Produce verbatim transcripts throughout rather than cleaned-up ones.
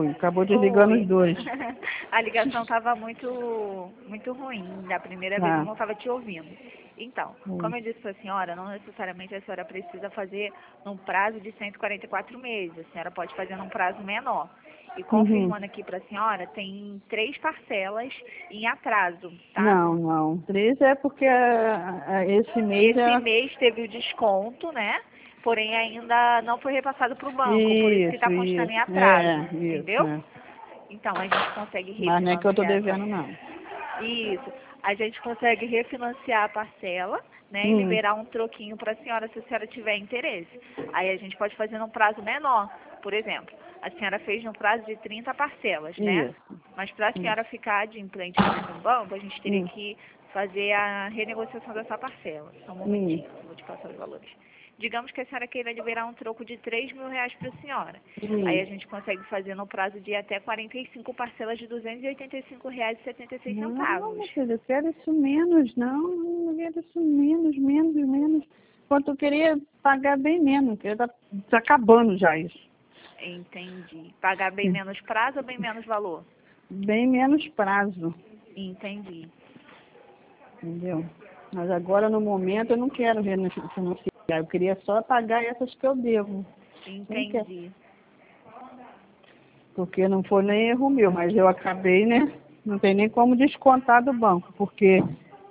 foi. Acabou desligando Foi. os dois. A ligação estava muito, muito ruim. Da primeira vez Ah. eu não estava te ouvindo. Então, Hum. como eu disse para a senhora, não necessariamente a senhora precisa fazer num prazo de cento e quarenta e quatro meses. A senhora pode fazer num prazo menor. E confirmando Uhum. aqui para a senhora, tem três parcelas em atraso, tá? Não, não. Três é porque ah, ah, esse mês Esse é... mês teve o desconto, né? Porém, ainda não foi repassado para o banco, por isso que está Isso, constando em isso. atraso, É, isso, entendeu? é. Então, a gente consegue Mas não é que eu tô refinanciar essa... devendo, não. Isso. A gente consegue refinanciar a parcela, né? E Hum. liberar um troquinho para a senhora, se a senhora tiver interesse. Aí a gente pode fazer num prazo menor. Por exemplo, a senhora fez no prazo de trinta parcelas, né? Isso. Mas para a senhora ficar adimplente no mesmo banco, a gente teria Hum. que fazer a renegociação dessa parcela. Só um momentinho, Hum. eu vou te passar os valores. Digamos que a senhora queira liberar um troco de três mil reais para a senhora. Hum. Aí a gente consegue fazer no prazo de até quarenta e cinco parcelas de duzentos e oitenta e cinco reais e setenta e seis Não, centavos. meu filho, eu quero isso menos, não, não quero isso menos, menos, menos. Quanto eu queria pagar bem menos, porque tá, tá acabando já isso. Entendi. Pagar bem menos prazo ou bem menos valor? Bem menos prazo, Entendi. entendeu? Mas agora, no momento, eu não quero refinanciar, eu queria só pagar essas que eu devo. Nem quero, Entendi. porque não foi nem erro meu, mas eu acabei, né? Não tem nem como descontar do banco, porque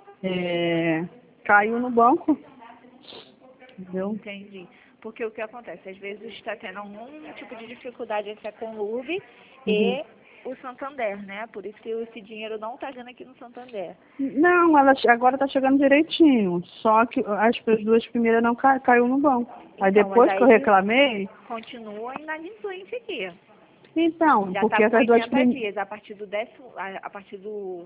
é, caiu no banco, entendeu? Entendi. Porque o que acontece? Às vezes está tendo algum tipo de dificuldade entre a Conlurb Uhum. e o Santander, né? Por isso que esse dinheiro não está vindo aqui no Santander. Não, ela che- agora tá chegando direitinho. Só que as as duas primeiras não ca, caiu no banco. Aí Então, mas depois que eu aí reclamei, continua inadimplente aqui. então, Já está porque com essas duas oitenta primeiras. dias. A partir do décimo, a, a partir do,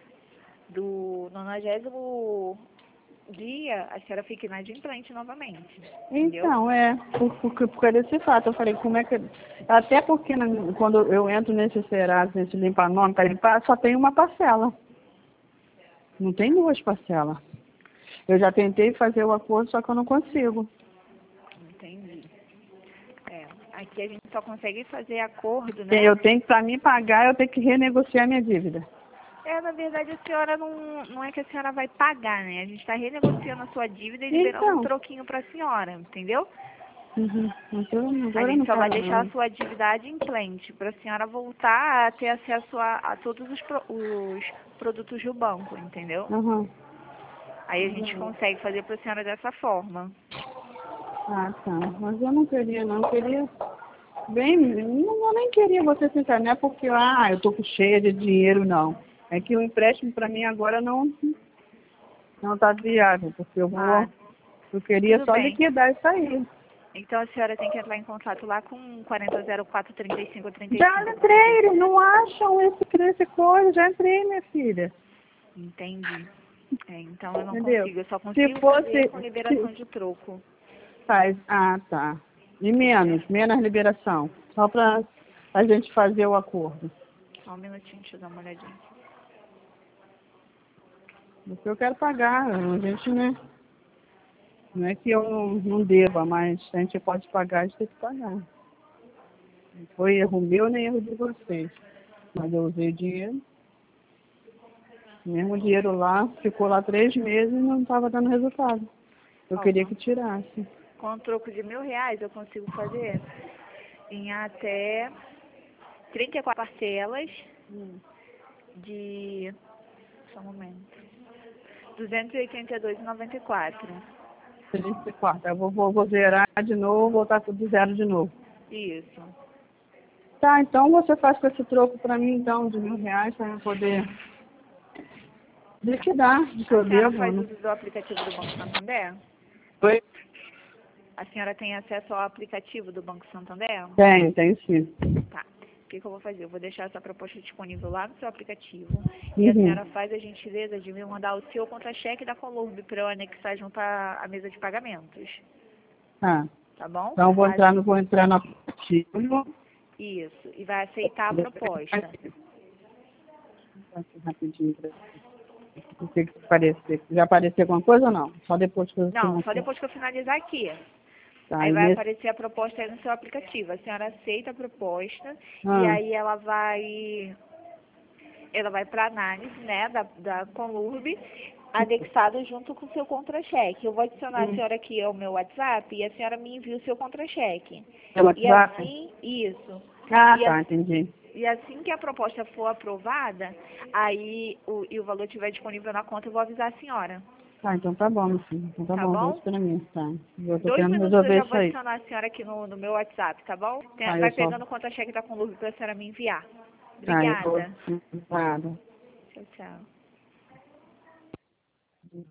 do nonagésimo dia, a senhora fica inadimplente novamente. Entendeu? Então, é, por, por, por causa desse fato, eu falei, como é que. Até porque na- quando eu entro nesse Serasa, nesse limpa-nome para limpar, só tem uma parcela. Não tem duas parcelas. Eu já tentei fazer o acordo, só que eu não consigo. Entendi. É, aqui a gente só consegue fazer acordo, Tem- né? Eu tenho, para mim pagar, eu tenho que renegociar minha dívida. É, na verdade, a senhora não, não é que a senhora vai pagar, né? A gente está renegociando a sua dívida e liberando um Então, troquinho para a senhora, entendeu? uhum. Então, A agora eu gente não só vai quero deixar a não. sua dívida adimplente para a senhora voltar a ter acesso a, a todos os, pro- os produtos do banco, entendeu? Uhum. Aí a gente consegue fazer para a senhora dessa forma. Ah, tá. Mas eu não queria não, eu queria bem, não, eu nem queria você ficar, não é porque ah, eu tô com cheia de dinheiro, não. É que o empréstimo para mim agora não não tá viável, porque eu Ah, vou, eu queria tudo só bem. liquidar isso aí. Então a senhora tem que entrar em contato lá com quarenta zero quatro trinta e cinco trinta e Já cinco, entrei, porque... eles não acham esse, esse coisa, já entrei, minha filha. Entendi. É, então eu não Entendeu? consigo, eu só Se consigo fazer fosse, com se, liberação de troco. faz, ah, tá. E Entendeu? menos, menos liberação. Só para a gente fazer o acordo. Só um minutinho, deixa eu dar uma olhadinha. Porque eu quero pagar, a gente, né? Não é que eu não, não deva, mas a gente pode pagar, a gente tem que pagar. Não foi erro meu nem erro de vocês. Mas eu usei o dinheiro. O mesmo dinheiro lá, ficou lá três meses e não estava dando resultado. Eu Ó, queria com, que tirasse. com um troco de mil reais eu consigo fazer em até trinta e quatro parcelas de... Só um momento. duzentos e oitenta e dois reais e noventa e quatro centavos. trinta e quatro. Eu vou, vou, vou zerar de novo, voltar tudo de zero de novo. Isso. Tá, então você faz com esse troco para mim, então, de mil reais, para eu poder liquidar o que A eu senhora devo. faz Né? uso do aplicativo do Banco Santander? Foi? A senhora tem acesso ao aplicativo do Banco Santander? Tenho, tenho sim. Tá. O que, que eu vou fazer? Eu vou deixar essa proposta disponível lá no seu aplicativo. E a Uhum. senhora faz a gentileza de me mandar o seu contra-cheque da Columb para eu anexar junto à à mesa de pagamentos. Tá. Tá bom? Então eu vou A entrar gente... no, vou entrar no aplicativo. Isso. E vai aceitar a proposta. Aqui rapidinho pra o que que aparecer. Já apareceu alguma coisa ou não? Só depois que eu Não, só financiar. depois que eu finalizar aqui. Tá, Aí e vai nesse... aparecer a proposta aí no seu aplicativo. A senhora aceita a proposta Ah. e aí ela vai, ela vai para análise, né, da, da Conlurb, anexado junto com o seu contra-cheque. Eu vou adicionar a Hum. senhora aqui ao meu WhatsApp e a senhora me envia o seu contra-cheque. Pelo E WhatsApp? assim, isso. Ah, E, tá, a- entendi. e assim que a proposta for aprovada, aí o, e o valor estiver disponível na conta, eu vou avisar a senhora. Tá, então tá bom, meu filho. Então tá Tá bom, bom? dois pra mim, tá. Eu tô Dois querendo minutos eu resolver já vou isso aí. adicionar a senhora aqui no, no meu WhatsApp, tá bom? Tem- Tá, eu vai só... pegando o contra-cheque da Conlurb para a senhora me enviar. Tá, eu Obrigada. tô... Nada. Tchau, tchau.